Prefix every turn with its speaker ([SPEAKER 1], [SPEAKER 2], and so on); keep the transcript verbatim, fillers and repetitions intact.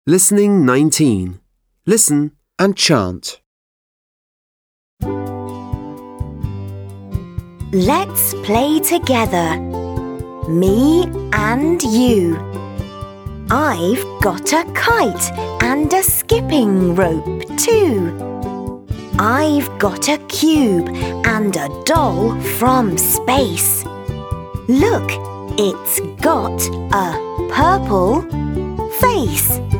[SPEAKER 1] Listening nineteen. Listen and chant.
[SPEAKER 2] Let's play together. Me and you. I've got a kite and a skipping rope too. I've got a cube and a doll from space. Look, it's got a purple face.